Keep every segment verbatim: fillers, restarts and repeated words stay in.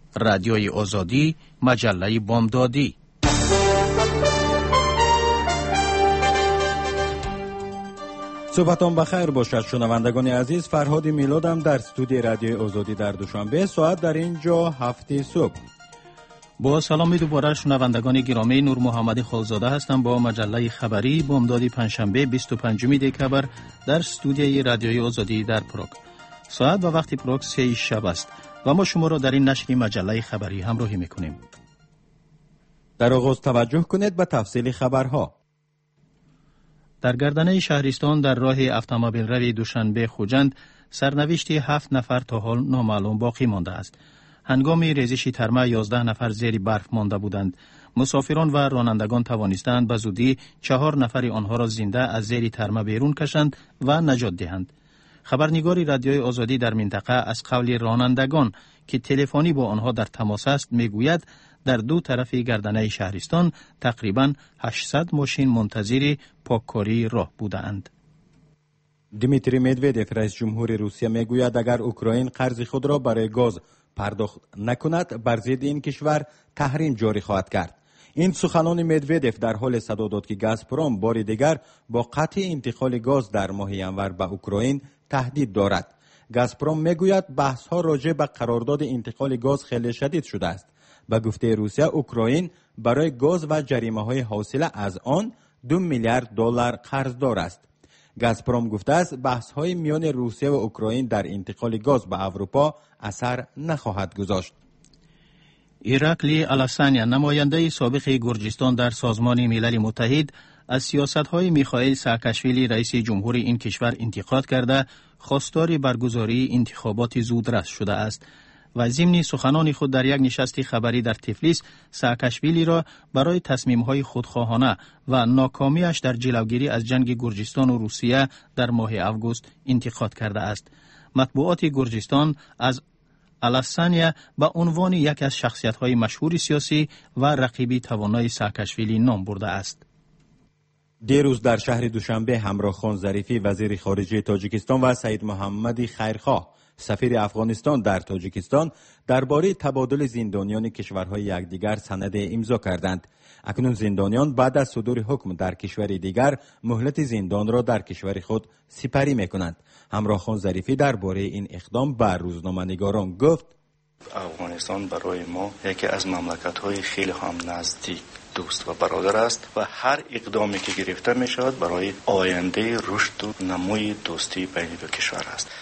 رادیوی آزادی، مجله بامدادی. صبحتان بخیر باشد شنوندگان عزیز. فرهاد میلادم در استودیو رادیوی آزادی در دوشنبه. ساعت در اینجا هفت صبح. با سلام دوباره شنوندگان گرامی، نور محمد خالزاده هستم با مجله خبری بامدادی پنجشنبه بیست و پنجم دکبر در استودیوی رادیوی آزادی در پراگ. ساعت و وقت پراگ سه شب است و ما شما را در این نشر مجله خبری همراهی میکنیم. در آغاز توجه کنید به تفصیل خبرها. در گردنه شهرستان در راه اتومبیل روی دوشنبه خوجند سرنوشت هفت نفر تا حال نامعلوم باقی مانده است. هنگام ریزش ترمه یازده نفر زیر برف مانده بودند. مسافران و رانندگان توانستند به زودی چهار نفر آنها را زنده از زیر ترمه بیرون کشند و نجات دهند. خبرنگار رادیوی آزادی در منطقه از قول رانندگان که تلفنی با آنها در تماس است میگوید در دو طرف گردنه شهرستان تقریباً هشتصد ماشین منتظر پاککاری راه بودند. دیمیتری مدودف رئیس جمهور روسیه میگوید اگر اوکراین قرض خود را برای گاز پرداخت نکند بر ضد این کشور تحریم جاری خواهد کرد. این سخنان مدودف در حال صدا داد که گازپروم بار دیگر با قطع انتقال گاز در ماه ینور به اوکراین تهدید دارد. گازپروم میگوید بحث ها راجع به قرارداد انتقال گاز خیلی شدید شده است. به گفته روسیه اوکراین برای گاز و جریمه های حاصله از آن دو میلیارد دلار قرضدار است. گازپروم گفته است بحث های میان روسیه و اوکراین در انتقال گاز به اروپا اثر نخواهد گذاشت. ایراکلی الاسانیا نماینده سابق گرجستان در سازمان ملل متحد از سیاست‌های میخائیل ساکاشویلی رئیس جمهور این کشور انتقاد کرده خواستار برگزاری انتخابات زودرس شده است و ضمن سخنان خود در یک نشست خبری در تفلیس ساکاشویلی را برای تصمیم‌های خودخواهانه و ناکامیش در جلوگیری از جنگ گرجستان و روسیه در ماه آگوست انتقاد کرده است. مطبوعات گرجستان از الاسانیا به عنوان یک از شخصیت‌های مشهور سیاسی و رقیبی توانای ساکاشویلی نام برده است. دیروز در شهر دوشنبه همراه خان ظریفی وزیر خارجه تاجیکستان و سید محمد خیرخواه سفیر افغانستان در تاجیکستان درباره تبادل زندانیان کشورهای یکدیگر سند امضا کردند. اکنون زندانیان بعد از صدور حکم در کشور دیگر مهلت زندان را در کشور خود سپری میکنند. همراه خان ظریفی درباره این اقدام به روزنامه‌نگاران گفت: افغانستان برای ما یکی از مملکت‌های خیلی هم نزدیک دوست و برادر است و هر اقدامی که گرفته می شود برای آینده رشد و نموی دوستی بین دو کشور است.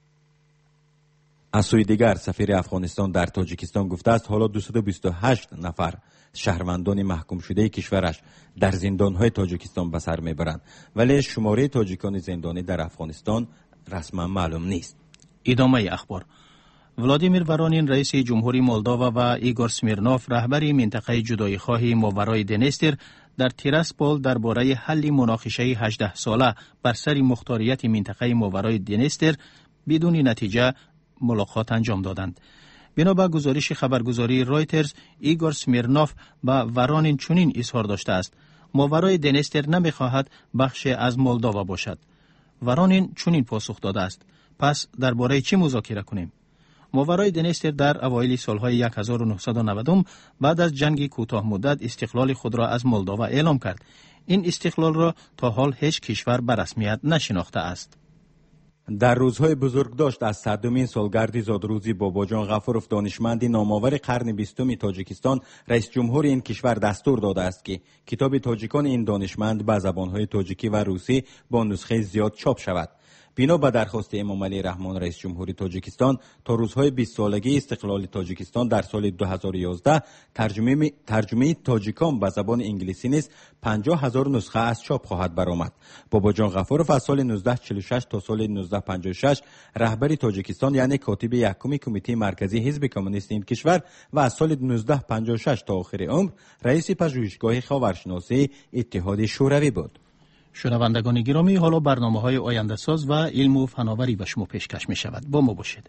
از سوی دیگر سفیر افغانستان در تاجیکستان گفته است حالا دویست و بیست و هشت نفر شهروندان محکوم شده کشورش در زندان‌های تاجیکستان به سر میبرند، ولی شماره تاجیکان زندانی در افغانستان رسما معلوم نیست. ادامه اخبار. ولادیمیر ورانین رئیس جمهوری مولداوا و ایگور سمیرنوف رهبر منطقه جدایی‌خواه ماورای دنستر در تیراسپول درباره حل مناقشه هجده ساله بر سر مختاریت منطقه ماورای دنستر بدون نتیجه ملاقات انجام دادند. بنابر گزارش خبرگزاری رایترز، ایگور سمیرنوف با ورانین چنین اظهار داشته است: ماورای دنستر نمی‌خواهد بخش از مولداوا باشد. ورانین چنین پاسخ داده است: پس درباره چی مذاکره کنیم؟ ماورای دنستر در اوایل سالهای هزار و نهصد و نود بعد از جنگ کوتاه مدت استقلال خود را از مولداوا اعلام کرد. این استقلال را تا حال هیچ کشور به رسمیت نشناخته است. در روزهای بزرگداشت از صدمین سالگرد زادروزی باباجان غفورов دانشمند نامآور قرن بیستم تاجیکستان رئیس جمهور این کشور دستور داده است که کتاب تاجیکان این دانشمند به زبانهای تاجیکی و روسی با نسخه زیاد چاپ شود. بنا به درخواست امام علی رحمان رئیس جمهوری تاجیکستان تا روزهای بیست سالگی استقلال تاجیکستان در سال دو هزار و یازده ترجمه ترجمه تاجیکان به زبان انگلیسی نیز پنجاه هزار نسخه از چاپ خواهد برآمد. باباجان غفورov از سال نوزده چهل و شش تا سال نوزده پنجاه و شش رهبر تاجیکستان یعنی کاتب یکم کمیته مرکزی حزب کمونیست این کشور و از سال نوزده پنجاه و شش تا آخر عمر رئیس پژوهشگاه خاورشناسی اتحاد شوروی بود. شنوندگان گرامی، حالا برنامه‌های آینده ساز و علم و فناوری به شما پیشکش می شود. با ما باشید.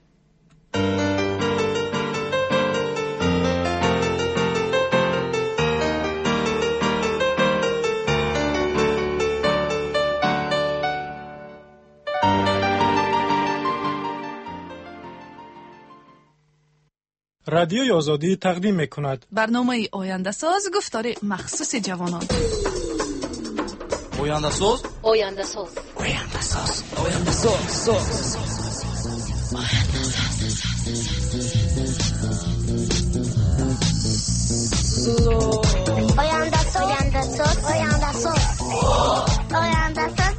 رادیوی آزادی تقدیم می‌کند. برنامه آینده ساز گفتار مخصوص جوانان. آینده ساز آینده ساز آینده ساز آینده ساز آینده ساز آینده ساز آینده ساز آینده ساز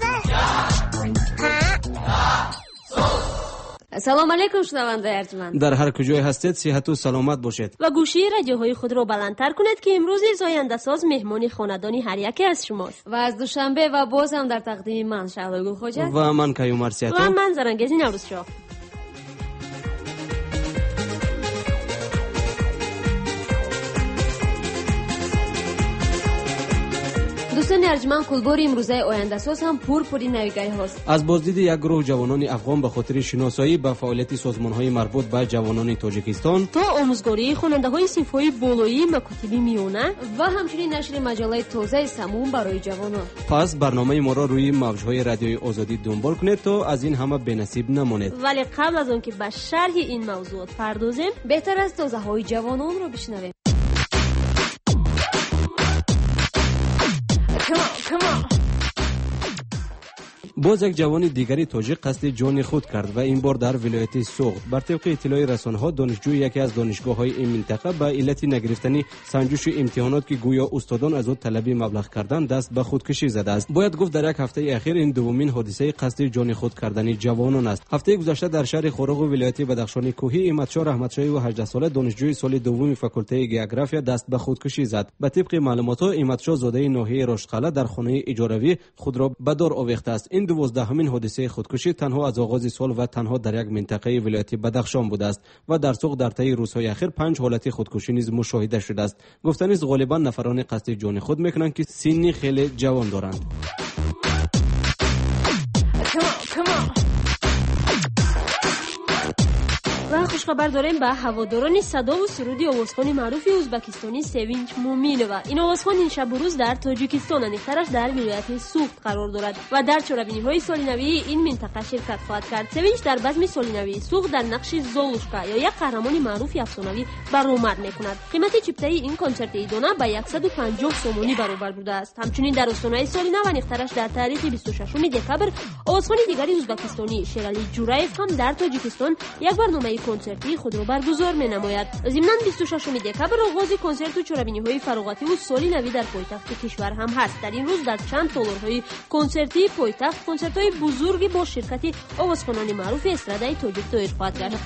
سلام علیکم شنونده ارجمند. در هر کجای هستید صحت و سلامت باشید و گوشی رادیوهای خود را بلندتر کنید که امروز آینده ساز مهمانی خاندانی هر یکی از شماست. و از دوشنبه و باز هم در تقدیم من شهلا گل خوجه و من کیومرث سیاتو و من زرنگیز نوروز شاه. دوستان ارجمند، کلبار امروزه آینده ساز هم پور پوری نویگی هاست. از بازدید یک گروه جوانان افغان به خاطر شناسایی به فعالیت سازمان‌های مربوط به جوانان تاجیکستان تا آموزگاری خواننده‌های صنف‌های بالایی مکاتب میانه و همچنین نشر مجله تازه سموم برای جوانان. پس برنامه ما را روی موج‌های رادیوی آزادی دنبال کنید تا از این همه بی‌نصیب نمانید. ولی قبل از آنکه به شرح این موضوعات پردازیم، بهتر است تازه‌های جوانان را بشنویم. باز یک جوان دیگری تاجیک قصد جان خود کرد و این بار در ولایت سوغد. بر طبق اطلاع رسانه‌ها دانشجوی یکی از دانشگاه‌های این منطقه به علت نگرفتن سنجش امتحانات که گویا استادان از او طلبی مبلغ کردند دست به خودکشی زده است. باید گفت در یک هفته اخیر این دومین حادثه قصد جان خود کردن جوانان است. هفته گذشته در شهر خورق و ولایت بدخشان کوهی احمدشاه رحمتشاهی و هجده ساله دانشجوی سال دوم فاکولته گئوگرافیا دست به خودکشی زد. به طبق معلومات احمدشاه زاده ناحیه رشتقله در خانه اجاره‌ای خود را به دار آویخته است. این دوازدهمین حادثه خودکشی تنها از آغاز سال و تنها در یک منطقه ولایت بدخشان بوده است و در سوق در طی روزهای اخیر پنج حالت خودکشی نیز مشاهده شده است. گفتن است غالبا نفران قصد جان خود میکنند که سنی خیلی جوان دارند. و خوشخبر داریم به هواداران صدا و سرود آوازخوان معروف ازبکستانی سوینچ مومینووا. این آوازخوان این شب و روز در تاجیکستان انیخترش در ولایت سوغد قرار دارد و در چهاربینی‌های سال نوی این منطقه شرکت خواهد کرد. سوینچ در بزم سال نوی سوغد در نقش زولوشکا یا یک قهرمان معروف افسانوی برآمد می‌کند. قیمت چیپتای این کنسرت ایدانه به صد و پنجاه سومانی برابر بوده است. همچنین در استانهای سال نو انیخترش در تاریخ بیست و ششم دکبر آوازخوان دیگری ازبکستانی شیرالی جورایف هم در تاجیکستان یک برنامه کنسرتی خود را برگزار می‌نماید. ضمناً بیست و ششم دکبر آغاز کنسرت و چهاربینی‌های فراغتی و سال نوی در پایتخت کشور هم هست. در این روز در چند تالارهای کنسرتی پایتخت کنسرت‌های بزرگی با شرکت آوازخوانان معروف استرادای تاجیک دایر خواهد گردید.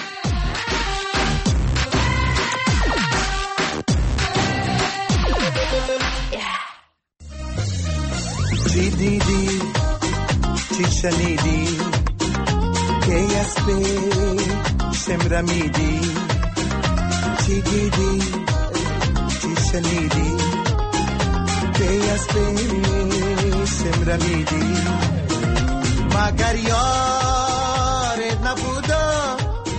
چی دیدی چی شنیدی که اسب شمرمیدی چی دیدی چی شنیدی که اسب شمرمیدی مگر یارت نبودا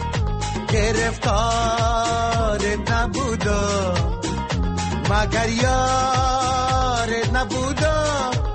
گرفتارت نبودا مگر یارت نبودا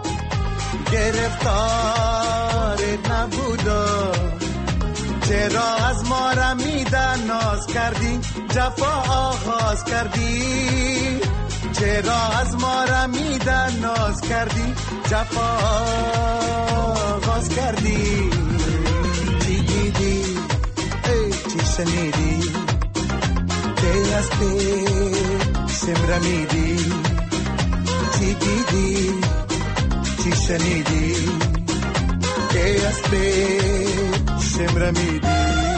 گرفتارت نبودا چرا از ما را میدن ناز کردی جفا آغاز کردی چرا از ما را میدن ناز کردی جفا آغاز کردی چی دیدی ای چی شنیدی که از پی شمرمیدی چی دیدی چی شنیدی که از پی شمرمیدی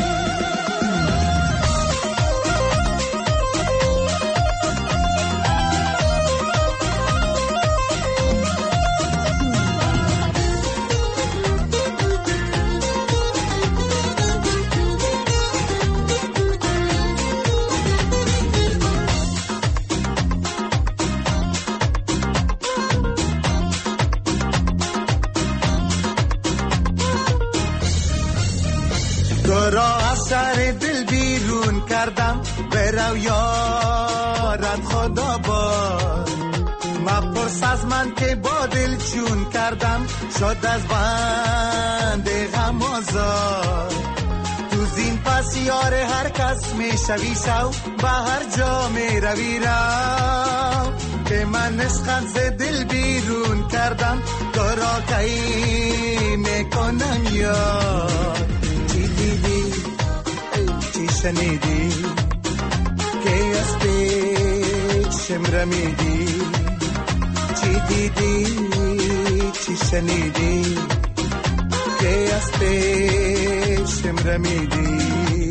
تو را از سر دل بیرون کردم برو یارت خدا باد مپرس از من که با دل چون کردم شد از بند غم آزاد تو زین پس یار هر کس می شوی شو به هر جا می روی رو که من عشقت ز دل بیرون کردم تو را کی می کنم یار چی دیدی چی شنیدی که از پیشم رمیدی چی دیدی چی شنیدی که از پیشم رمیدی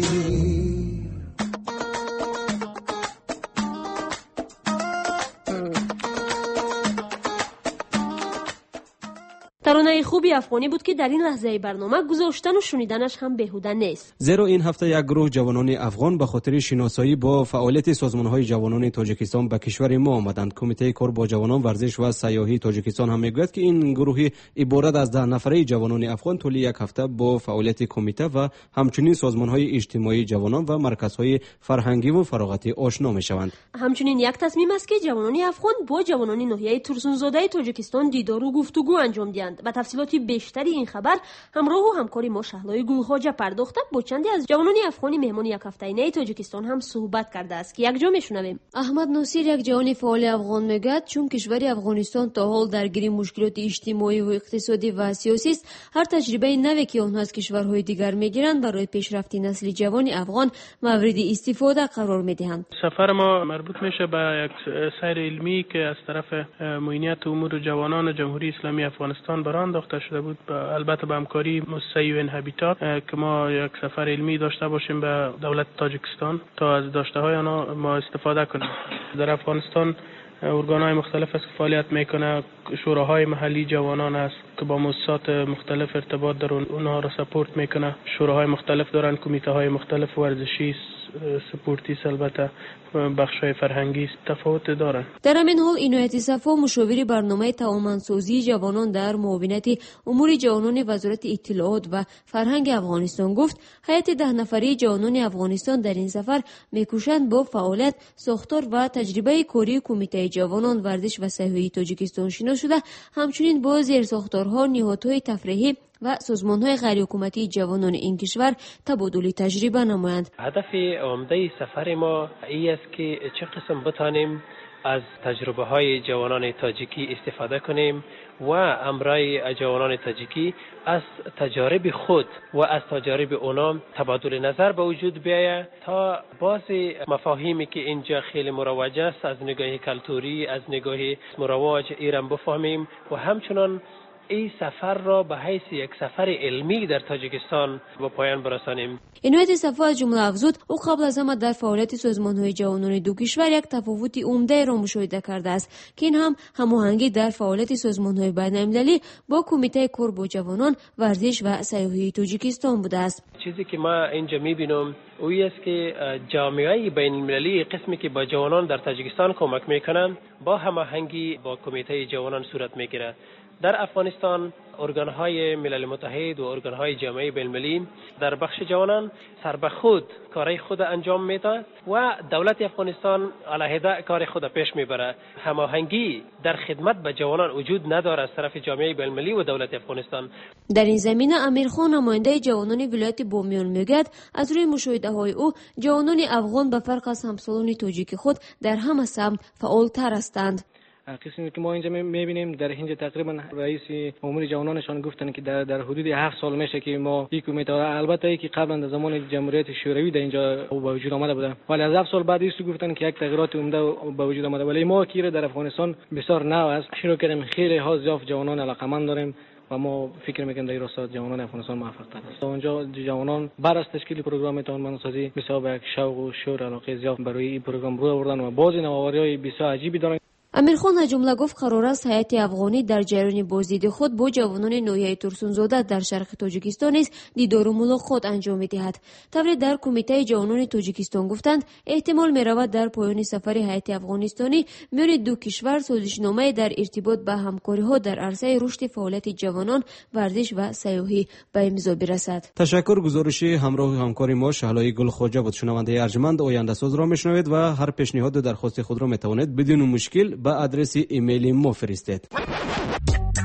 ترانه خوبی افغانی بود که در این لحظه برنامه گذاشتن و شنیدنش هم بیهوده نیست. زیرا این هفته یک گروه جوانان افغان به خاطر شناسایی با فعالیت سازمان‌های جوانان تاجیکستان به کشور ما آمدند. کمیته کار با جوانان ورزش و سیاحی تاجیکستان هم میگوید که این گروه عبارت از ده نفره جوانان افغان طول یک هفته با فعالیت کمیته و همچنین سازمان‌های اجتماعی جوانان و مرکزهای فرهنگی و فراغتی آشنا می‌شوند. همچنین یک تصمیم است که جوانان افغان با جوانان ناحیه ترسونزاده تاجیکستان دیدار و گفتگو انجام دهند. به تفصیلات بیشتری این خبر همراه و همکاری ما شهلای گلخواجه پرداخته با چندی از جوانان افغانی مهمان یک هفته‌ای تاجیکستان هم صحبت کرده است که یک جا میشنویم. احمد ناصر یک جوان فعال افغان میگوید چون کشور افغانستان تا حال درگیر مشکلات اجتماعی و اقتصادی و سیاسی است، هر تجربه نوی که آنها از کشورهای دیگر میگیرند برای پیشرفت نسل جوان افغان مورد استفاده قرار میدهند. سفر ما مربوط میشه به یک سیر علمی که از طرف معینیت امور جوانان جمهوری اسلامی افغانستان برای انداخته شده بود، البته به همکاری مؤسسه یو ان هابیتات که ما یک سفر علمی داشته باشیم به دولت تاجیکستان تا از داشته های آنها ما استفاده کنیم. در افغانستان ارگان‌های مختلف است که فعالیت میکنه، شوراهای محلی جوانان است که با مؤسسات مختلف ارتباط دارن، اونها را سپورت میکنه. شوراهای مختلف دارن، کمیته های مختلف ورزشی، سپورتی، البته بخش‌های فرهنگی تفاوت دارند. در همین حال عنایت صفا مشاور برنامه توانمندسازی جوانان در معاونت امور جوانان وزارت اطلاعات و فرهنگ افغانستان گفت هیئت ده نفره جوانان افغانستان در این سفر میکوشند با فعالیت، ساختار و تجربه کاری کمیته جوانان ورزش و سیاحی تاجیکستان شناخته شده، همچنین با زیرساختارها، نهادهای تفریحی و سازمان‌های غیرحکومتی جوانان این کشور تبادل تجربه نمایند. هدف عمده سفر ما این است که چه قسم بتانیم از تجربه های جوانان تاجیکی استفاده کنیم و امرای جوانان تاجیکی از تجارب خود و از تجارب اونا تبادل نظر به وجود بیاید تا بعضی مفاهیمی که اینجا خیلی مروج است از نگاه کلتوری، از نگاه مروج ایران بفهمیم و همچنان این سفر را به حیث یک سفر علمی در تاجیکستان به پایان برسانیم. عنایت صفا از جمله افزود او قبل از همه در فعالیت سازمان‌های جوانان دو کشور یک تفاوت عمده را مشاهده کرده است که این هم هماهنگی در فعالیت سازمان‌های بین‌المللی با کمیته کار با جوانان ورزش و سیاحی تاجیکستان بوده است. چیزی که ما اینجا می‌بینم اویی است که جامعه بین‌المللی قسمی که با جوانان در تاجیکستان کمک می‌کنند با هماهنگی با کمیته جوانان صورت می‌گیرد. در افغانستان ارگان‌های ملل متحد و ارگان‌های جامعه بین‌المللی در بخش جوانان سر به خود کارهای خود انجام میدهد و دولت افغانستان علیحده کار خود پیش میبره. هماهنگی در خدمت به جوانان وجود ندارد از طرف جامعه بین‌المللی و دولت افغانستان. در این زمینه امیرخان نماینده جوانان ولایت بامیان میگوید از روی مشاهده‌های او جوانان افغان به فرق از همسالان تاجیک خود در همه سمت فعال‌تر هستند. قسمی که ما اینجا میبینیم در اینجا تقریبا رئیس امور جوانانشان گفتن که در در حدود هفت سال میشه که ما یک کمیته، البته ای که قبلا در زمان جمهوریت شوروی در اینجا به وجود آمده بوده، ولی از هفت سال بعد ایستو گفتن که یک تغییرات عمده به وجود آمده، ولی ما که در افغانستان بسیار نو است شروع کردیم، خیلی ها زیاد جوانان علاقمند داریم و ما فکر میکنیم در راستا جوانان افغانستان موفق ترند. اونجا جوانان بعد از تشکیل پروگرام توانمندسازی بسیار به یک شوق و شور علاقه زیاد برای این پروگرام رو آوردن و بعضی نوآوری‌های بسیار عجیبی دارن. امیرخان از جمله گفت قرار است هیئت افغانی در جریان بازدید خود با جوانان ناحیه ترسونزاده در شرق تاجیکستان نیز دیدار و ملاقات انجام می‌دهد. طوری در کمیته جوانان تاجیکستان گفتند احتمال می‌رود در پایان سفر هیئت افغانستانی میان دو کشور سازشنامه در ارتباط به همکاری‌ها در عرصه رشد فعالیت جوانان، ورزش و سیاحی به امضا برسد. تشکر. گزارشی همراه همکار ما شهلای گلخواجه بود. شنونده ارجمند آینده ساز را میشنوید و هر پیشنهاد و درخواست خود را میتوانید بدون مشکل به آدرس ایمیل ما فرستید. Yes,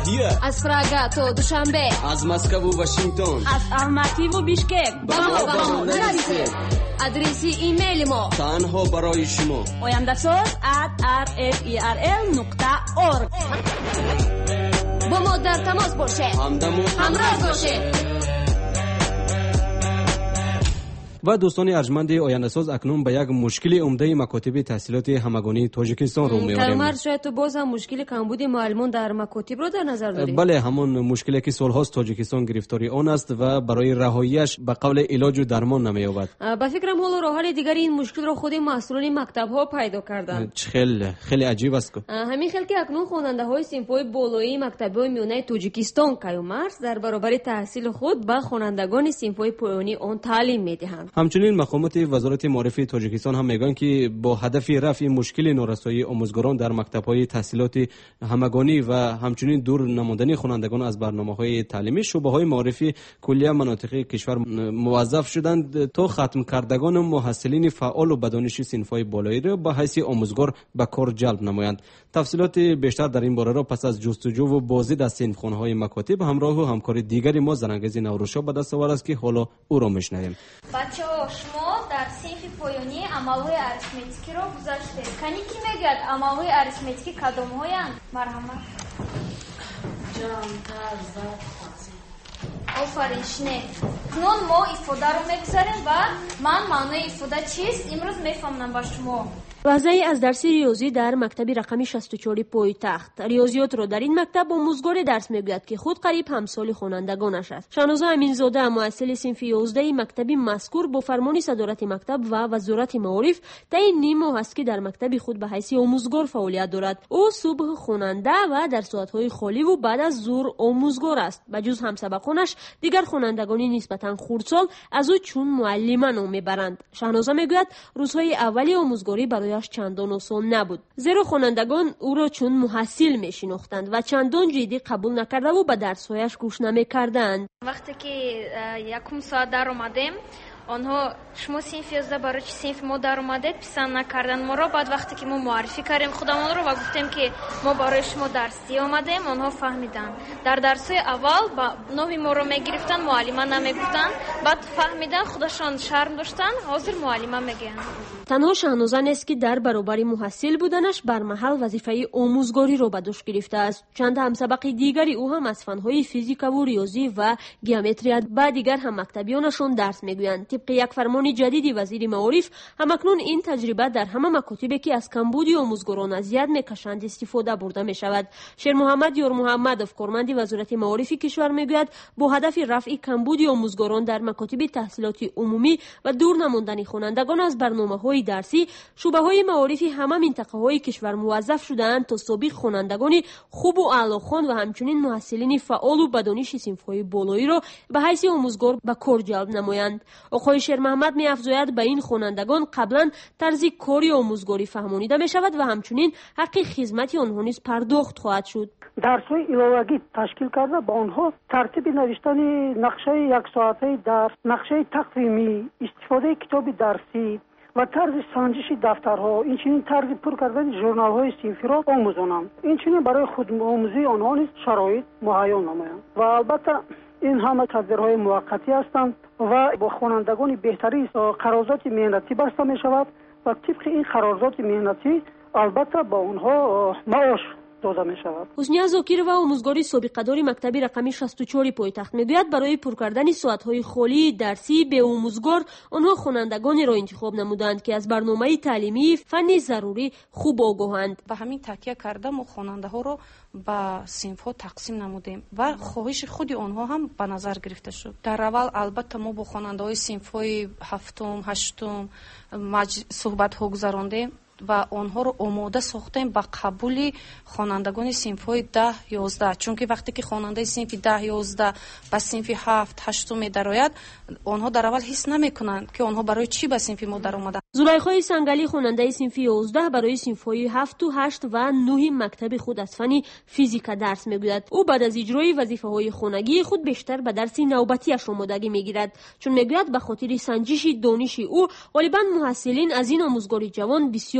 هدیه از پراگا تا دوشنبه، از مسکو و واشنگتن، از الماتی و بیشکک. با ما با ما نرسید. آدرسی ایمیل ما تنها برای شما oyandasaz at r f e r l نقطه org. با ما در تماس باشه، همدم و همراه باشه. و دوستان ارجمند آینده ساز، اکنون به یک مشکل عمده مکاتب تحصیلات همگانی تاجیکستان رو می‌آوریم. کلمر شاید تو باز هم مشکل کمبود معلمان در مکاتب رو در نظر داری؟ بله، همون مشکلی که سال‌هاست تاجیکستان گرفتاری آن است و برای رهاییش به قول علاج و درمان نمی‌یابد. به فکرم حالا راه حل دیگری این مشکل رو خود مسئولین مکتب‌ها پیدا کردن. خیلی خیلی عجیب است که همین خیلی که اکنون خواننده‌های صنف‌های بالایی مکتب‌های میانه تاجیکستان کیومرز در برابر تحصیل خود به خوانندگان صنف‌های پایانی آن تعلیم می‌دهند. همچنین مقامات وزارت معارف تاجیکستان هم میگن که با هدف رفع مشکل نارسایی آموزگاران در مکتب‌های تحصیلات همگانی و همچنین دور نماندن خوانندگان از برنامه‌های تعلیمی، شعبه‌های معارفی کلیه مناطق کشور موظف شدند تا ختم کردگان و محصلین فعال و بدانش صنف‌های بالایی را به حیث آموزگار به کار جلب نمایند. تفصیلات بیشتر در این باره را پس از جستجو و بازدید از صنفخانه‌های مکاتب همراه و همکاری دیگری ما زرنگز نوروشا به دست آورد است که حالا او را میشنویم. بچه‌ها شما در صنف پایانی عمل‌های اریتمتیکی را گذاشتید. کنی کی میگه عمل‌های اریتمتیکی کدام‌هایند؟ مرحمت. جان تازه. آفرین شنید. کنون ما استفاده رو میگذاریم و من معنی استفاده چیست امروز میفهمم با شما. وضعی از درس ریاضی در مکتب رقم شصت و چهار پایتخت. ریاضیات را در این مکتب آموزگار درس میگوید که خود قریب همسال خوانندگانش است. شانوزا امینزاده مؤسس صنف یازده مکتب مذکور با فرمان صدارت مکتب و وزارت معارف تا این نیم ماه است که در مکتب خود به حیث آموزگار فعالیت دارد. او صبح خواننده و در ساعت‌های خالی و بعد از ظهر آموزگار است. بجز همسبقانش دیگر خوانندگانی نسبتاً خردسال از او چون معلمه نام میبرند. شانوزا میگوید روزهای اولی آموزگاری برای چندان آسان نبود، زیرا خوانندگان او را چون محصل میشناختند و چندان جدی قبول نکرده و به درس‌هایش گوش نمی‌کردند. وقتی که یکم ساعت در اومدیم آنها شما صنف یازده برای چی صنف ما در اومدید پسند نکردن ما را. بعد وقتی که ما معرفی کردیم خودمان رو و گفتیم که ما برای شما درسی آمدیم آنها فهمیدن. در درس‌های اول با نام ما رو میگرفتن، معلمه نمیگفتن، بعد فهمیدن خودشان شرم داشتن، حاضر معلمه میگن. تنها شاهنوزه نیست که در برابر محصل بودنش بر محل وظیفه آموزگاری را به دوش گرفته است. چند همسبق دیگری او هم از فن‌های فیزیک و ریاضی و گیومتری و دیگر هم مکتبیانشان درس میگویند. طبق یک فرمان جدید وزیر معارف همکنون این تجربه در همه مکاتبی که از کمبود آموزگاران اذیت میکشند استفاده برده می شود. شیر محمد یار محمدов کارمند وزارت معارف کشور میگوید با هدف رفع کمبود آموزگاران در مکاتب تحصیلات عمومی و دور نماندن خوانندگان از برنامه‌های درسی، شعبه‌های معارفی همه منطقه‌های کشور موظف شده‌اند تا سابق خوانندگان خوب و اعلی‌خوان و همچنین محصلین فعال و بدانش صنف‌های بالایی را به حیث آموزگار به کار جلب نمایند. آقای شیر محمد می‌افزاید به این خوانندگان قبلا طرز کاری آموزگاری فهمانیده می‌شود و همچنین حق خدمت آنها نیز پرداخت خواهد شد. درس‌های ایلاوگی تشکیل کرده با آنها ترتیب نوشتن نقشه یک ساعته درس، نقشه تقویمی، استفاده کتاب درسی و طرز سنجش دفترها، این چنین طرز پر کردن ژورنال‌های صنفی را آموزانند. این چنین برای خود آموزی آنها نیز شرایط مهیا نمایند و البته این همه تدبیرهای موقتی هستند و با خوانندگان بهتری قرارداد مهنتی بسته می شود و طبق این قرارداد مهنتی البته با آنها معاش داده می شود. حسنی زاکر و آموزگاری سابقه‌دار مکتب رقم شصت و چهار پایتخت میگوید برای پر کردن ساعت‌های خالی درسی به آموزگار آنها خوانندگانی را انتخاب نمودند که از برنامه تعلیمی فنی ضروری خوب آگاهند. به همین تکیه کرده ما خواننده‌ها رو به صنف‌ها تقسیم نمودیم و خواهش خود آنها هم به نظر گرفته شد. در اول البته ما با خواننده‌های صنف‌های هفتم، هشتم صحبت‌ها گذراندیم و آنها رو آماده ساختیم با قبول خوانندگان صنف‌های ده یازده، چون که وقتی که خواننده صنف ده یازده به صنف هفت هشت می درآید آنها در اول حس نمی‌کنند که آنها برای چی به صنف ما در اومدن. زلیخا سنگلی خواننده صنف یازده برای صنف‌های هفت و هشت و نه مکتب خود از فن فیزیک درس می‌گوید. او بعد از اجرای وظیفه‌های خانگی خود بیشتر به درس نوبتی‌اش آمادگی می‌گیرد، چون می‌گوید به خاطر سنجش دانش او غالباً محصلین از این آموزگار جوان بسیار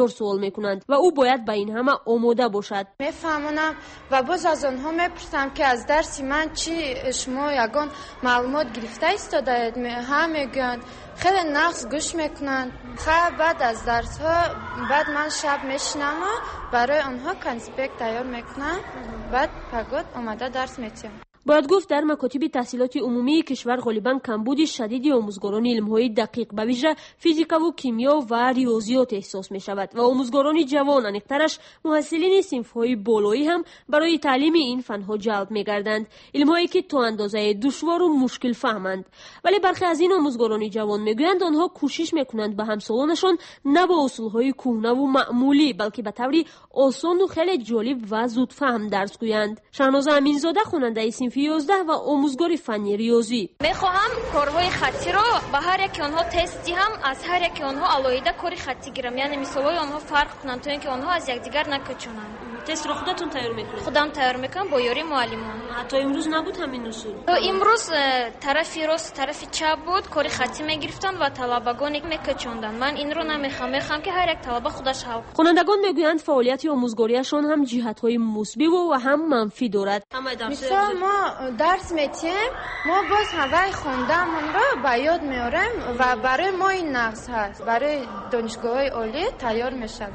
بسیار سوال میکنند و او باید به این همه آماده باشد. میفهمونم و باز از آنها میپرسم که از درس من چی شما یگان معلومات گرفته ایستاده؟ هم میگن خیلی نقص گوش میکنند. خب بعد از درس ها بعد من شب میشنم و برای آنها کنسپکت تیار میکنم، بعد پگود آمده درس میتیم. باید گفت در مکاتب تحصیلات عمومی کشور غالبا کمبود شدید آموزگاران علم‌های دقیق به ویژه فیزیک و کیمیا و ریاضیات احساس می شود و آموزگاران جوان انیقترش محصلین صنف‌های بالایی هم برای تعلیم این فنها جلب می گردند، علم‌هایی که تا اندازه دشوار و مشکل فهمند. ولی برخی از این آموزگاران جوان میگویند آنها کوشش میکنند به همسالانشان نه با اصول‌های کهنه و معمولی بلکه به طوری آسان و خیلی جالب و زودفهم درس گویند. شهناز امینزاده خواننده صنف یازده و آموزگار فنی ریاضی: میخواهم کارهای خطی را به هر یک آنها تست دهم، از هر یک آنها علایده کار خطی گیرم، یعنی مثالای آنها فرق کنند تا اینکه آنها از یکدیگر نکچونند. تست را خودتون تیار میکنید؟ خودم تیار میکنم با یاری معلمان. تا امروز نبود همین اصول؟ تا امروز طرفی راست طرفی چپ بود، کار خطی میگرفتن و طلبگان میکچوندن. من این رو نمیخوام، میخوام که هر یک طلبه خودش حل کنه. خوانندگان میگویند فعالیت آموزگاریشان هم جهت‌های مثبت و هم منفی دارد. مثلا ما درس میتیم، ما باز هوای خوندمون رو به یاد میاریم و برای ما این نقص هست. برای دانشگاه‌های عالی تیار میشویم.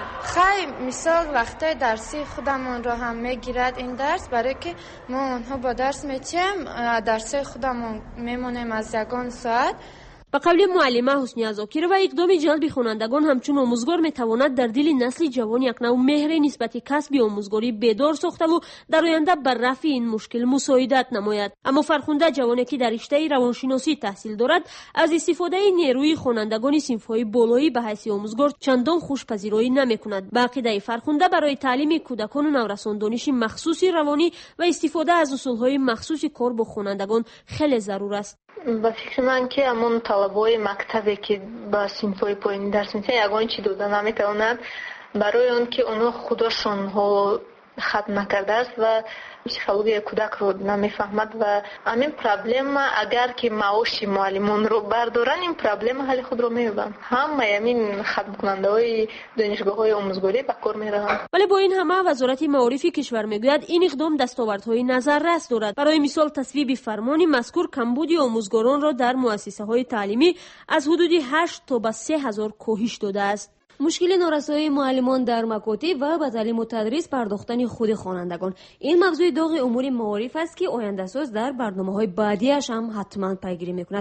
خیلی مثال وقتی درسی خودمون رو هم میگیرد این درس، برای که ما اونها با درس میتیم درس خودمون میمونیم از یگان ساعت. به قول معلمه حسنی ازاکیر و اقدام جلب خوانندگان همچون آموزگار میتواند در دل نسل جوان یک نوع مهر نسبت کسب آموزگاری بیدار ساخته و در آینده بر رفع این مشکل مساعدت نماید. اما فرخنده جوانی که در رشته روانشناسی تحصیل دارد از استفاده نیروی خوانندگان صنف‌های بالایی به حیث آموزگار چندان خوشپذیری نمیکند. به عقیده فرخنده برای تعلیم کودکان و نورسان دانش مخصوصی روانی و استفاده از اصول‌های مخصوص کار با خوانندگان خیلی ضرور است. با فکر من که همون طلبای مکتبی که با صنف‌های پایینی درس می‌خوانند یگان چی داده نمی‌تواند برای اون که اونها خودشون ها ختم نکرده است و پسیکولوژی کودک رو نمیفهمد و همین پرابلم اگر که معاش معلمان رو بردارن این پرابلم حل خود رو مییابند. هم همین ختم کننده های دانشگاه های آموزگاری به کار میروند. ولی با این همه وزارت معارف کشور میگوید این اقدام دستاوردهای نظررس دارد. برای مثال تصویب فرمان مذکور کمبود آموزگاران را در مؤسسه های تعلیمی از حدود هشت تا به سه هزار کاهش داده است. مشکل نارسایی معلمان در مکاتب و به تعلیم و تدریس پرداختن خود خوانندگان این موضوع داغ امور معارف است که آینده ساز در برنامه‌های بعدیش هم حتما پیگیری میکند.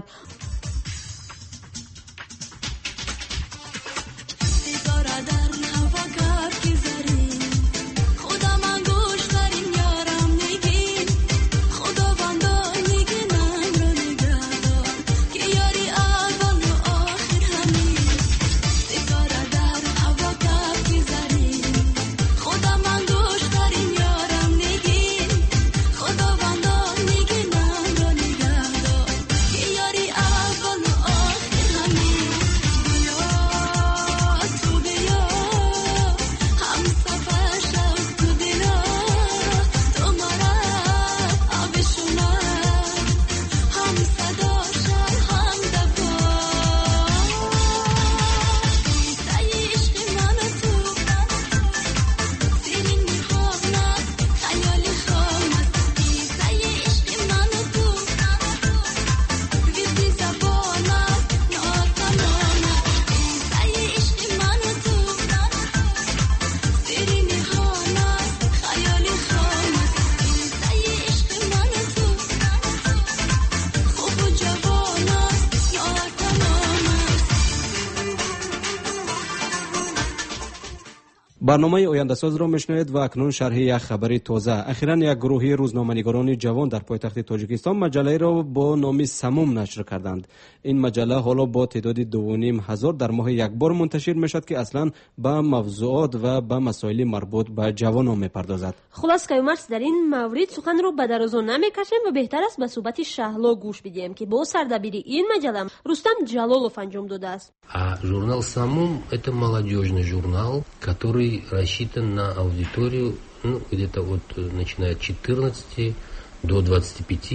برنامه آینده ساز را میشنوید و اکنون شرح یک خبر تازه. اخیراً یک گروهی روزنامه‌نگاران جوان در پایتخت تاجیکستان مجله را با نام سموم نشر کردند. این مجله حالا با تعداد دو و نیم هزار در ماه یک بار منتشر میشد که اصلاً به موضوعات و به مسائل مربوط به جوانان میپردازد. خلاص که مرس در این مورد سخن رو به درازا نمیکشیم و بهتر است به صحبت شهلا گوش بدیم که با سردبیری این مجله رستم جلالов انجام داده است. Журнал «Самум» — это молодежный журнал, который рассчитан на аудиторию ну, где-то от начиная от четырнадцати до двадцати пяти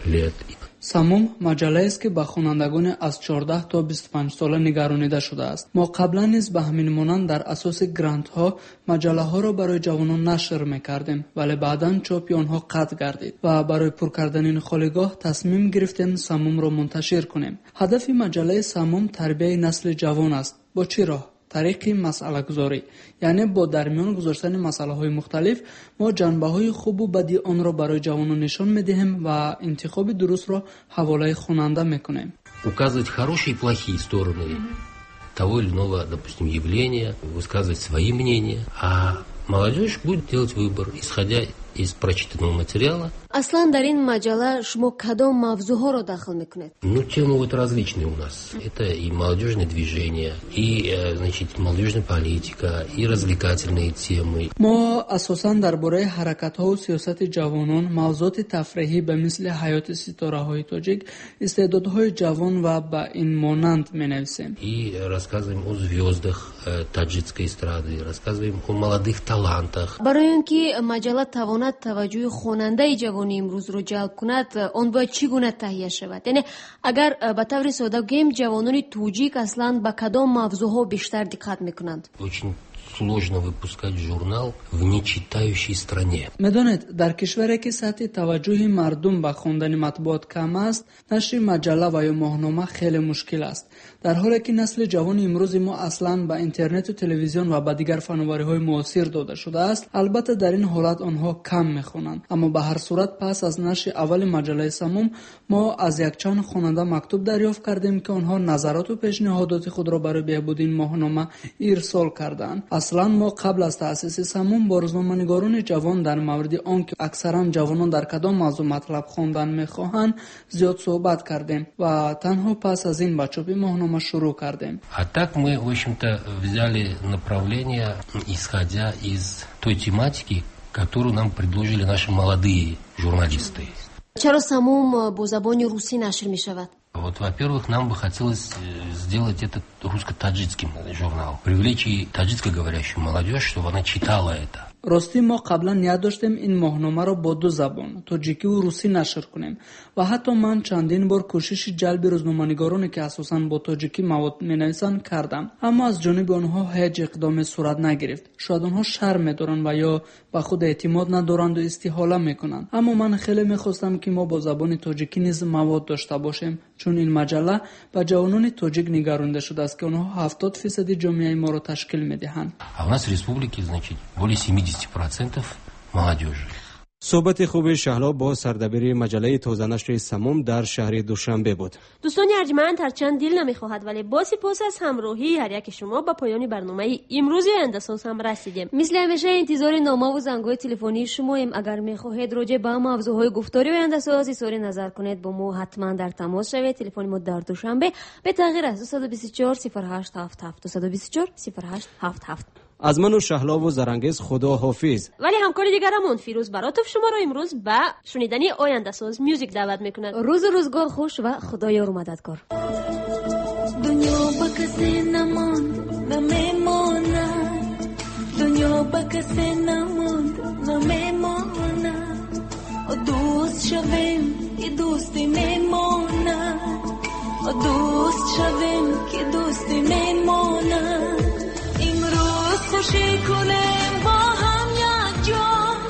лет. самум маҷаллаест ки ба хонандагони аз чордаҳ то бисту панҷ сола нигаронида шудааст. мо қаблан низ ба ҳамин монанд дар асоси грантҳо маҷаллаҳоро барои ҷавонон нашр мекардем, вале баъдан чопи онҳо қатъ гардид ва барои пур кардани холигоҳ тасмим гирифтем самумро мунташир кунем. ҳадафи маҷаллаи самум тарбияи насли ҷавон аст. бо чӣ роҳ? тариқи масъалагузорӣ, яъне бо дар миён гузоштани масъалаҳои мухталиф мо ҷанбаҳои хубу бадии онро барои ҷавонон нишон медиҳем ва интихоби дурустро ҳаволаи хонанда мекунем. Указывать хорошие и плохие стороны того или иного, допустим, явления, высказывать свои мнения, а молодежь будет делать выбор, исходя из прочитанного материала. аслан дар ин маҷалла шумо кадом мавзӯъҳоро дахл мекунед? Ну, темы вот различные у нас. Это и молодежное движение, и, значит, молодежная политика, и развлекательные темы. мо асосан дар бораи ҳаракатҳоу сиёсати ҷавонон, мавзуоти тафриҳӣ ба мисли ҳаёти ситораҳои тоҷик, истеъдодҳои ҷавон ва ба ин монанд менависем. И рассказываем о звездах таджикской эстрады, рассказываем о молодых талантах. барои он ки маҷалла тавонад таваҷҷӯҳи хонандаи ҷавон имрӯзро ҷалб кунад, он бояд чӣ гуна таҳия шавад? яъне агар ба таври сода гӯем ҷавонони тоҷик аслан ба кадом мавзӯъҳо бештар диққат мекунанд? Очень сложно выпускать журнал в нечитающей стране. медонед, дар кишваре ки сатҳи таваҷҷӯҳи мардум ба хондани матбуот кам аст, нашри маҷалла ва ё моҳнома хеле мушкил аст. дар ҳоле ки насли ҷавони имрӯзи мо аслан ба интернету телевизион ва ба дигар фанновариҳои муосир дода шудааст, албатта дар ин ҳолат онҳо кам мехонанд. аммо ба ҳар сурат пас аз нашри аввали маҷаллаи самум мо аз якчанд хонанда мактуб дарёфт кардем ки онҳо назароту пешниҳодоти худро барои беҳбуди ин моҳнома ирсол карданд. аслан мо қабл аз таъсиси самум бо рӯзноманигорони ҷавон дар мавриди он ки аксаран ҷавонон дар кадом мавзӯъ матлаб хондан мехоҳанд зиёд суҳбат кардем ва танҳо пас аз ин ба чопи моҳнома шурӯъ кардем. А так мы, в общем-то, взяли направление, исходя из той тематики, которую нам предложили наши молодые журналисты. чаро самум бо забони русӣ нашр мешавад? Вот, во-первых, нам бы хотелось сделать этот русско-таджикский журнал, привлечь и таджикскоговорящую молодежь, чтобы она читала это. ростӣ мо қаблан ният доштем ин моҳномаро бо ду забон, тоҷикиву русӣ нашр кунем ва ҳатто ман чандин бор кӯшиши ҷалби рӯзноманигороне ки асосан бо тоҷикӣ мавод менависанд кардам, аммо аз ҷониби онҳо ҳеҷ иқдоме сурат нагирифт. шояд онҳо шарм медоранд ва ё ба худ эътимод надоранду истиҳола мекунанд. аммо ман хеле мехостам ки мо бо забони тоҷикӣ низ мавод дошта бошем, чун ин маҷалла ба ҷавонони тоҷик нигаронда шудааст ки онҳо ҳафтод фисади ҷомеаи моро ташкил медиҳанд. А у нас в республике, значит, более семьдесят процентов молодежи. суҳбати хуби шаҳло бо сардабири маҷаллаи тозанашри самум дар шаҳри душанбе буд. дӯстони арҷманд, ҳарчанд дил намехоҳад, вале бо сипос аз ҳамроҳии ҳар яки шумо ба поёни барномаи имрӯзи Ояндасоз ҳам расидем. мисли ҳамеша интизори номаву зангҳои телефонии шумоем. агар мехоҳед роҷеъ ба мавзӯъҳои гуфтори Ояндасоз изҳори назар кунед, бо мо ҳатман дар тамос шавед. телефони мо дар душанбе бетағйир аст: ду ду чор сифр ҳашт ҳафт ҳафт ду ду чор сифр ҳашт ҳафт ҳафт. аз ману шаҳлову зарангез худо ҳофиз. вале ҳамкори дигарамон Фирӯз Баротов шуморо имрӯз ба шунидани Ояндасоз мюзик даъват мекунад. рӯзу рӯзгор хуш ва худоёру мададкор. дунё ба касе намонд намемонад, дунё ба касе намонд намемонад, дӯст шавем ки дӯстӣ мемонад, дӯст шавем ки дӯстӣ мемонад. خوشی کنیم با هم یک جا،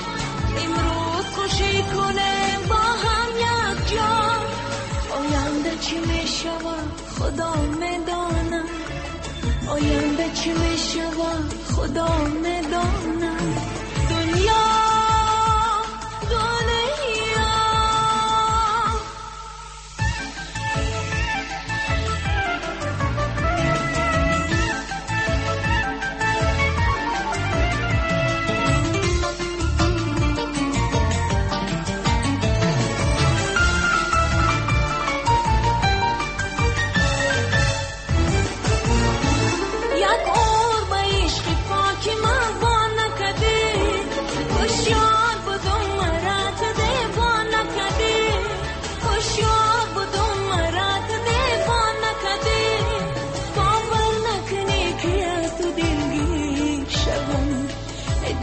امروز خوشی کنیم با هم یک جا. آینده چی میشود خدا میداند، آینده چی میشود خدا میداند. دنیا دنیا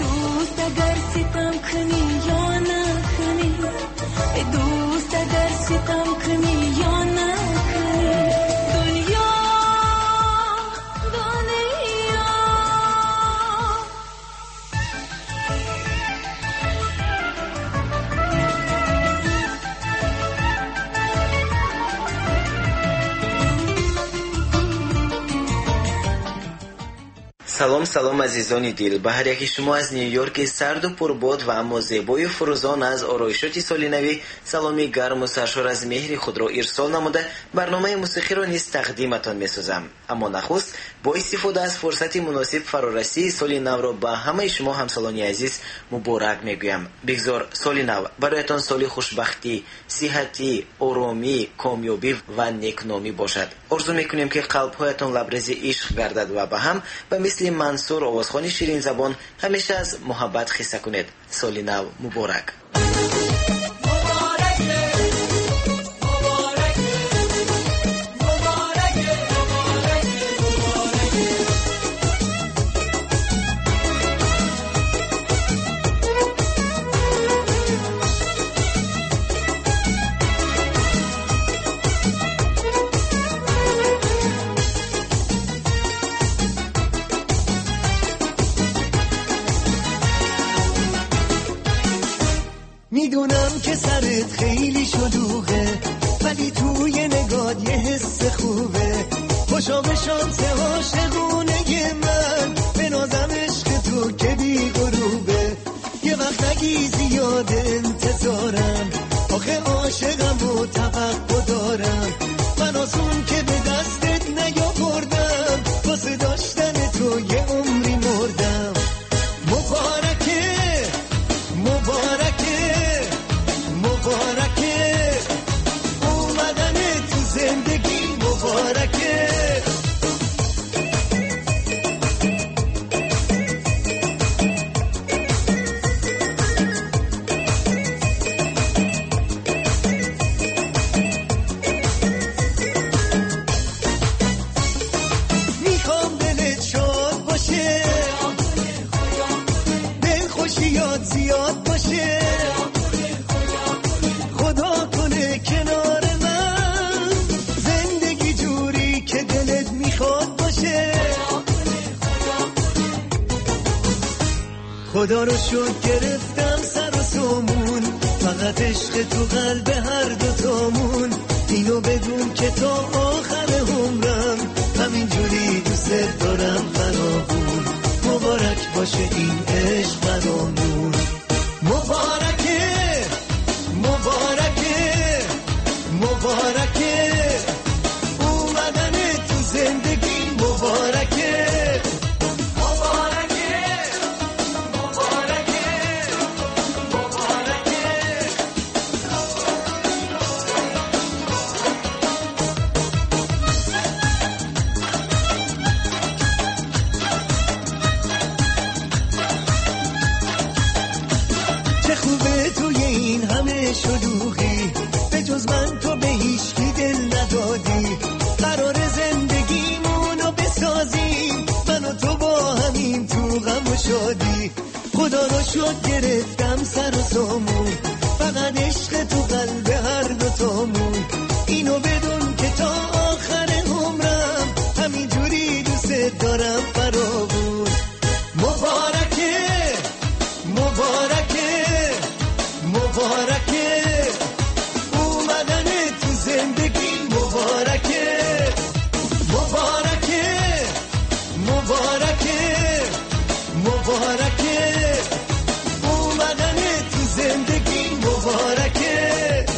دوست اگر سلام سلام عزیزان دل، به هر یکی شما از نیویورک سرد و پرباد و اما زیبای فروزان از آرایشات سال نوی سلامی گرم و سرشار از مهر خود را ارسال نموده برنامه موسیقی را نیز تقدیمتان می‌سازم. اما نخست با استفاده از فرصت مناسب فرارسی سال نو را به همه شما همسالان عزیز مبارک میگویم. بگذار سال نو برایتان سال خوشبختی، صحتی، آرامی، کامیابی و نیکنامی باشد. آرزو میکنیم که قلب‌هایتان لبریز عشق گردد و به هم به مثل منصور آوازخوان شیرین زبان همیشه از محبت خیسه کنید. سال نو مبارک. میدونم که سرت خیلی شلوغه ولی توی نگات یه حس خوبه. خوشا به شانس عاشقونه من به نازم عشق تو که بی غروبه. یه وقت نگی زیاد انتظارم آخه عاشقم و توقع دارم. من آسون که به دستت نیاوردم واسه داشتن تو یه عمری مردم. مبارکه مبارکه مبارکه اومدن تو زندگی مبارکه. میخوام دلت شاد باشه، دل خوشیات زیاد باشه. خدا کنه کنار من زندگی جوری که دلت میخواد باشه. خدا رو شد گرفتم سر و سامون فقط عشق تو قلب هر دوتامون. اینو بدون که تا آخر عمرم همین جوری دوست دارم فراوون. مبارک باشه این عشق برامون. مبارکه مبارکه مبارکه اومدن تو زندگی مبارکه. مبارکه مبارکه مبارکه. چه خوبه توی این همه شلوغی به جز من تو به هیچکی دل ندادی. قرار زندگیمونو بسازیم من و تو با همین تو غم و شادی. خدا رو شد گرفتم سر و سامون فقط عشق تو قلب هر دوتامون. اینو بدون که تا آخر عمرم همین جوری دوست دارم فراوون. مبارکه مبارکه مبارکه اومدن تو زندگی مبارکه. مبارکه مبارکه مبارکه اومدن تو زندگی مبارکه.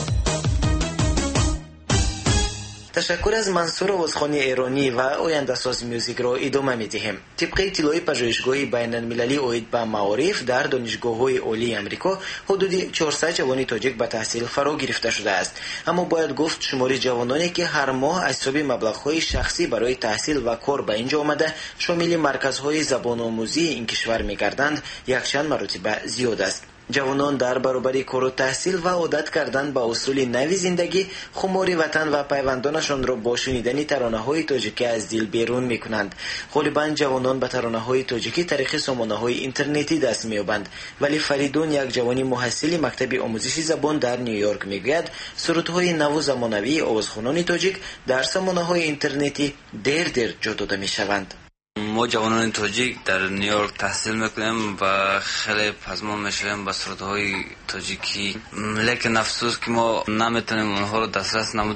تشکر از منصور آوازخوان ایرانی و آینده ساز میوزیک را ادامه می‌دهیم. طبق اطلاع پژوهشگاه بین المللی اوید به معارف در دانشگاه‌های عالی آمریکا حدود چهارصد جوان تاجیک به تحصیل فرا گرفته شده است. اما باید گفت شمار جوانانی که هر ماه از حساب مبلغ‌های شخصی برای تحصیل و کار به اینجا آمده شامل مرکزهای زبان آموزی این کشور می‌گردند یکچند مرتبه زیاد است. جوانان در برابر کار و تحصیل و عادت کردن به اصول نوی زندگی خمار وطن و پیوندانشان را با شنیدن ترانه‌های تاجیکی از دل بیرون می‌کنند. غالباً جوانان به ترانه‌های تاجیکی طریق سامانه‌های اینترنتی دست می‌یابند، ولی فریدون یک جوانی محصل مکتب آموزش زبان در نیویورک میگوید سرودهای نو و زمانوی آوازخوانان تاجیک در سامانه‌های اینترنتی دیر دیر جا داده می‌شوند. ما جوانان تاجیک در نیویورک تحصیل میکنیم و خیلی پزمان میشویم به سرودهای تاجیکی، لیکن افسوس که ما نمیتونیم اونها رو دسترس نموده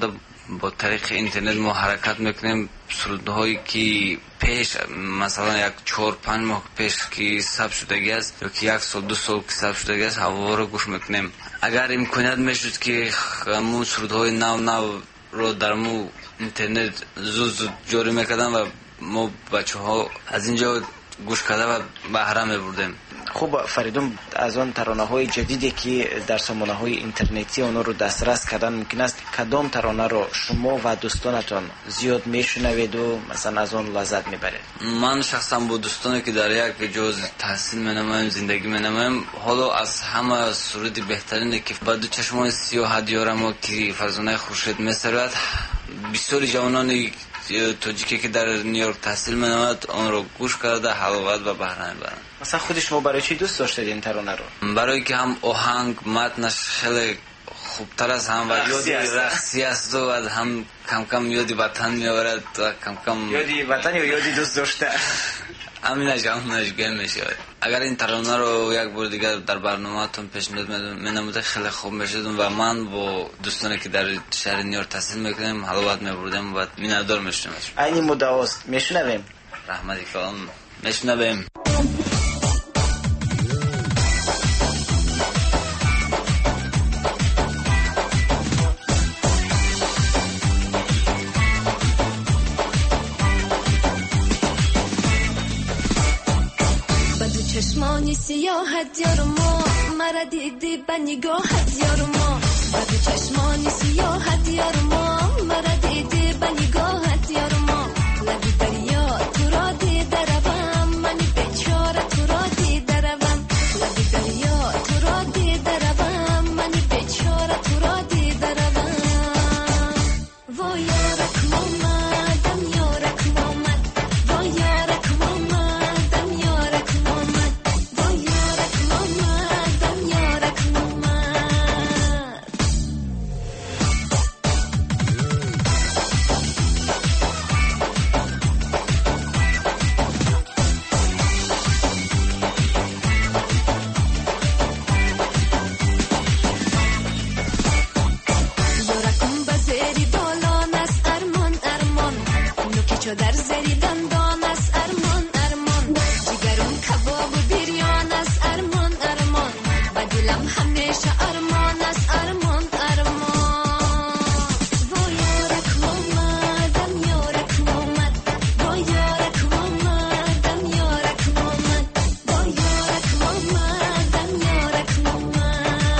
با طریق اینترنت ما حرکت میکنیم. سرودهایی که پیش مثلا یک چهار پنج ماه پیش که ثبت شده است یا که یک سال دو سال که ثبت شده است هوا رو گوش میکنیم. اگر امکانیت میشد که مو سرودهای نو نو رو در مو اینترنت زود زود جاری میکردن و ما بچه ها از اینجا گوش کرده و بهره میبردیم. خوب فریدون، از آن ترانه های جدیدی که در سامانه های اینترنتی آنها رو دسترس کردن ممکن است کدام ترانه رو شما و دوستانتان زیاد میشنوید و مثلا از آن لذت میبرید؟ من شخصا با دوستانی که در یک جز تحصیل مینمایم زندگی مینمایم حالا از همه سرود بهترینه که با دو چشمان سیاه هدیارم که فرزانه خورشید میسرد. بسیاری جوانانی تاجیکی که در نیویورک تحصیل می‌نماید آن رو گوش کرده حلاوت و بهره میبرند. مثلا خود شما برای چی دوست داشتید این ترانه رو؟ برای که هم آهنگ متنش خیلی خوبتر است، هم یادی رقصی است و هم کم کم یادی وطن میآورد و کم کم یادی وطن یا یادی دوست داشته همینش همونش گم میشه. اگر این ترانه رو یک بار دیگر در برنامه‌تون پیشنهاد می‌نمودید خیلی خوب میشد و من با دوستانی که در شهر نیویورک تحصیل میکنیم حلاوت میبردیم و می‌ندار میشدیم. این مدعاست. میشنویم. رحمتی کلام میشنویم. چشمانی سیاحت یارما مرا دیدی به نگاهت یارما بدو چشمانی سیاحت یارما مرا دیدی به نگاهت یارما لبی دریا تو را دیده روم منی بیچاره تو را دیده روم لبی دریا تو را دیده روم منی بیچاره تو را دیده روم وای یارک مامدم یارک مامد وای یارک مامدم یارک مامد در زری دندان است ارمان ارمان جگرم کباب و بریان است ارمان ارمان و دلم همیشه ارمان است ارمان ارمان وای یارک مامدم یارک مامد وای یارک مامدم یارک مامد وای یارک مامدم یارک مامد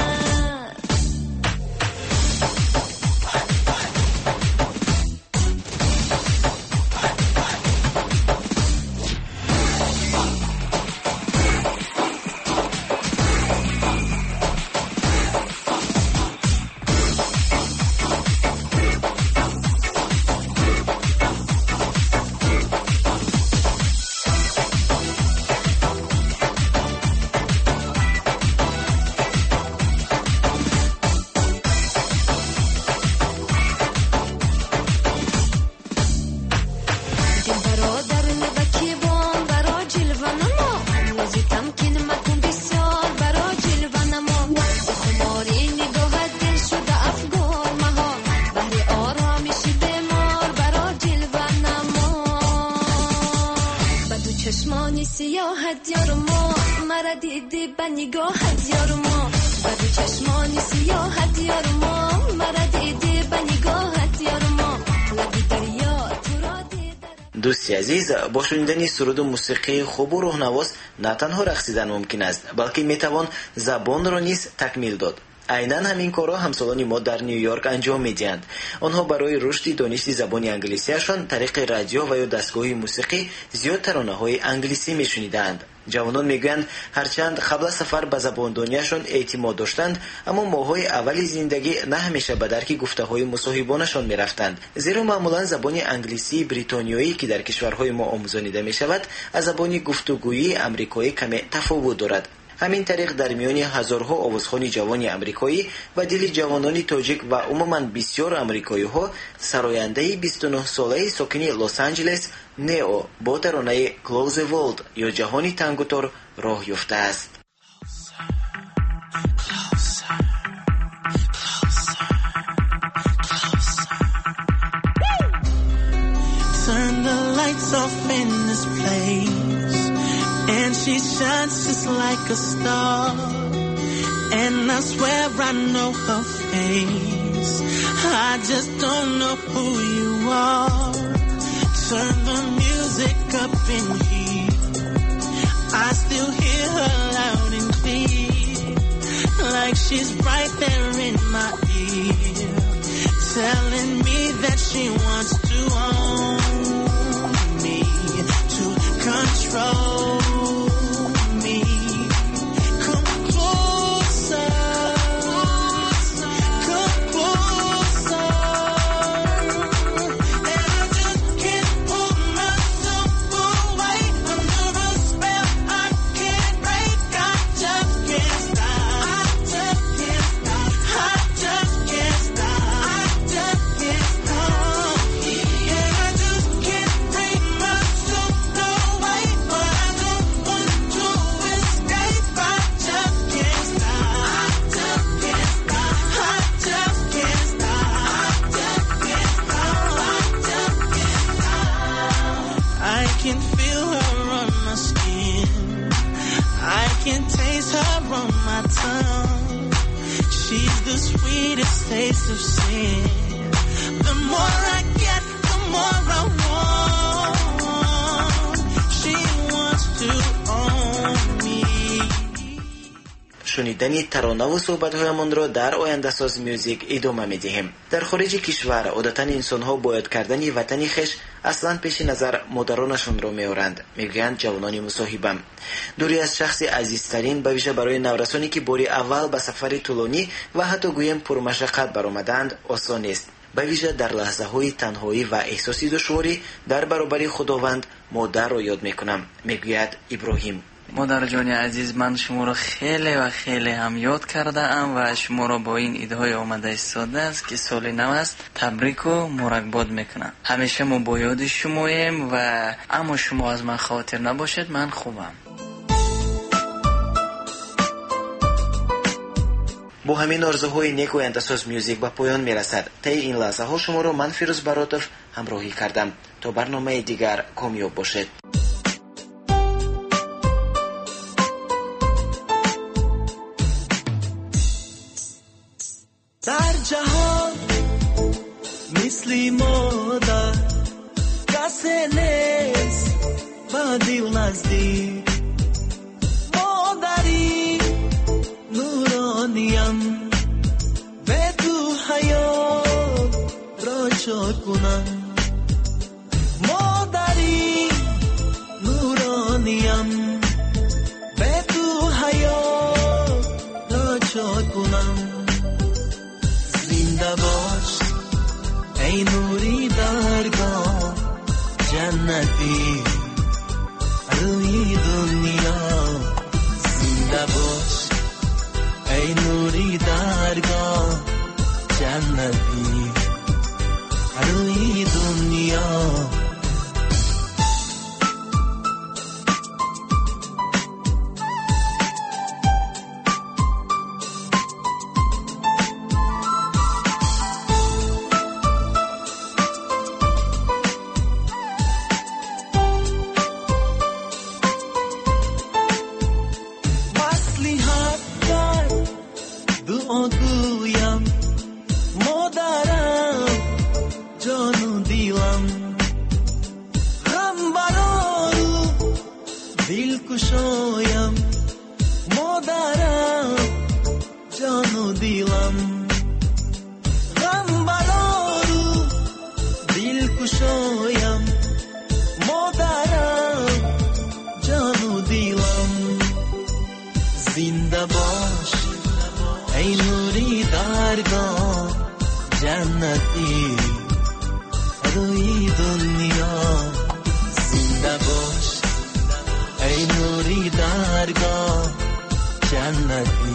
چشمانی سیاحت یارما مرا دیدی به نگاهت یارما بدو چشمانی سیاحت یارما مرا دیدی به نگاهت یارما لبی دریا تو را دیده. دوستی عزیز، با شنیدن سرود و موسیقی خوب و روح‌نواز نه تنها رقصیدن ممکن است بلکه میتوان زبان را نیز تکمیل داد. عیناً همین کارا همسالان ما در نیویورک انجام میدهند. آنها برای رشد دانش زبان انگلیسیشان طریق رادیو و یا دستگاه موسیقی زیاد ترانه‌های انگلیسی میشنیدند. جوانان میگویند هرچند قبل از سفر به زبان دانیشان اعتماد داشتند اما ماهای اولی زندگی نه همیشه به درک گفته‌های مصاحبانشان میرفتند، زیرا معمولا زبان انگلیسی بریتانیایی که در کشورهای ما آموزانیده میشود از زبان گفتگویی آمریکایی کمی تفاوت دارد. همین طریق در میان هزارها آوازخوان جوان آمریکایی و دل جوانان تاجیک و عموما بسیار آمریکایی ها سراینده بیست و نه ساله ساکن لس آنجلس نئو با ترانه کلوز ورلد یا جهانی تنگوتار راه یافته است. off in this place, and she shines just like a star, and I swear I know her face. I just don't know who you are. Turn the music up in here, I still hear her loud and clear, like she's right there in my ear, telling me that she wants to own me, to control me. Come closer, come closer, and I just can't pull myself away under a spell I can't break. I just can't stop, I just can't stop, I just can't stop, I just can't stop, and I just can't bring myself away, but I don't want to escape. I just can't stop, I just can't stop, I just can't stop, I just can't stop, I just can't stop. I can feel her on my skin, I can taste her on my tongue. She's the sweetest taste of sin. The more I get, the more I want. She wants to own me. شنیدن ترانه و صحبت‌هایمان را در آینده ساز میوزیک ادامه می‌دهیم. در خارج کشور عادتاً انسان‌ها با یاد کردن وطن خویش اصلاً پیش نظر مادرانشون را می‌آورند. میگویند جوانان مصاحبم. دوری از شخص عزیزترین به ویژه برای نورسانی که باری اول به سفر طولانی و حتی گویم پرمشقت برآمدند آسان است. به ویژه در لحظه‌های تنهایی و احساسی دشواری در برابر خداوند مادر را یاد می‌کنم. میگوید ابراهیم. مادر جان عزیز، من شما را خیلی و خیلی هم یاد کرده ام و شما را با این ایدهای آمده ایستاده است که سال نو است تبریک و مبارکباد میکنم. همیشه ما با یاد شماییم و اما شما از من خاطر نباشید، من خوبم. با همین آرزوهای نیک و آینده‌ساز میوزیک به پایان میرسد. طی این لحظه ها شما را من فیروز براتوف همراهی کردم. تا برنامه دیگر کامیاب باشید. در جهان مثل مادر کسی نیست با دل نزدیک، مادری نورانیم به تو حیات را شاد کنم، مادری نورانیم به تو حیات را شاد کنم. زنده باش ای نوری درگاه جنتی روی دنیا، زنده باش ای نوری درگاه جنتی روی دنیا. زنده باش ای نوری درگاه جنتی روی دنیا، زنده باش ای نوری درگاه جنتی